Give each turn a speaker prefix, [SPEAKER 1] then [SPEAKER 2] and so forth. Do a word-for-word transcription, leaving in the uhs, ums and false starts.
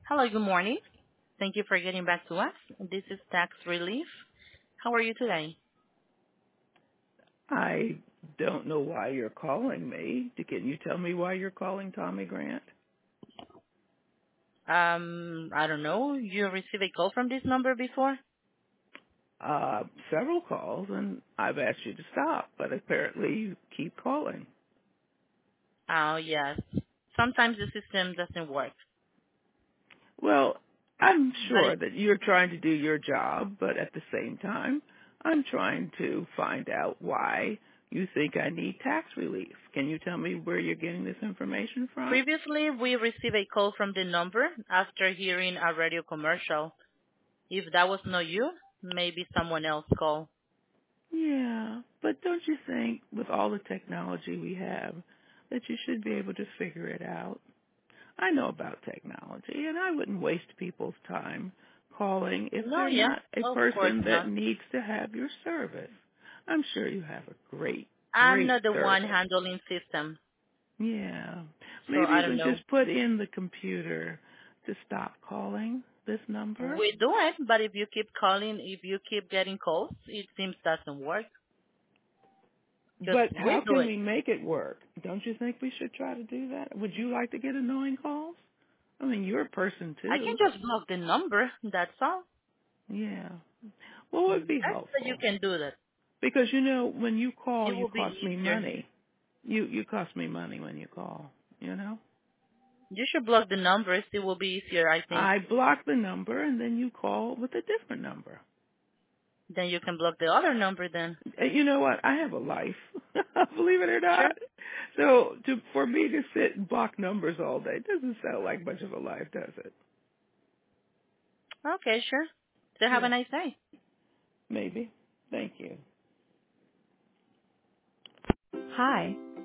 [SPEAKER 1] Hello, good morning. Thank you for getting back to us. This is Tax Relief. How are you today?
[SPEAKER 2] I don't know why you're calling me. Can you tell me why you're calling Tommy Grant?
[SPEAKER 1] Um, I don't know. You received a call from this number before?
[SPEAKER 2] Uh, several calls, and I've asked you to stop, but apparently you keep calling.
[SPEAKER 1] Oh, yes. Sometimes the system doesn't work.
[SPEAKER 2] Well, I'm
[SPEAKER 1] But it,
[SPEAKER 2] sure that you're trying to do your job, but at the same time, I'm trying to find out why you think I need tax relief. Can you tell me where you're getting this information from?
[SPEAKER 1] previously, we received a call from the number after hearing a radio commercial. If that was not you, maybe someone else called.
[SPEAKER 2] Yeah, but don't you think with all the technology we have that you should be able to figure it out? I know about technology, and I wouldn't waste people's time calling if
[SPEAKER 1] No,
[SPEAKER 2] they're
[SPEAKER 1] yes,
[SPEAKER 2] not a
[SPEAKER 1] of course
[SPEAKER 2] person that
[SPEAKER 1] not.
[SPEAKER 2] needs to have your service. I'm sure you have a great,
[SPEAKER 1] I'm
[SPEAKER 2] great
[SPEAKER 1] not the one
[SPEAKER 2] service.
[SPEAKER 1] handling system,
[SPEAKER 2] Yeah.
[SPEAKER 1] so
[SPEAKER 2] Maybe
[SPEAKER 1] I
[SPEAKER 2] you
[SPEAKER 1] don't
[SPEAKER 2] can
[SPEAKER 1] know.
[SPEAKER 2] just put in the computer to stop calling this number.
[SPEAKER 1] We do it, but if you keep calling, if you keep getting calls, it seems doesn't work. Because
[SPEAKER 2] But
[SPEAKER 1] we
[SPEAKER 2] how
[SPEAKER 1] do
[SPEAKER 2] can
[SPEAKER 1] it.
[SPEAKER 2] we make it work? Don't you think we should try to do that? Would you like to get annoying calls? I mean, you're a person
[SPEAKER 1] I can
[SPEAKER 2] too.
[SPEAKER 1] just block the number. That's all.
[SPEAKER 2] Yeah. What would be
[SPEAKER 1] That's that you
[SPEAKER 2] helpful?
[SPEAKER 1] can do that.
[SPEAKER 2] Because you know, when you call,
[SPEAKER 1] It
[SPEAKER 2] you
[SPEAKER 1] will be
[SPEAKER 2] cost me
[SPEAKER 1] easier.
[SPEAKER 2] money. You you cost me money when you call. You know.
[SPEAKER 1] You should block the numbers. It will be easier, I think.
[SPEAKER 2] I block the number and then you call with a different number.
[SPEAKER 1] Then you can block the other number then.
[SPEAKER 2] Uh, You know what? I have a life, believe it or
[SPEAKER 1] Sure.
[SPEAKER 2] not. So to for me to sit and block numbers all day doesn't sound like much of a life, does it?
[SPEAKER 1] Okay, sure. So have a
[SPEAKER 2] Yeah,
[SPEAKER 1] nice day.
[SPEAKER 2] maybe. Thank you.
[SPEAKER 1] Hi,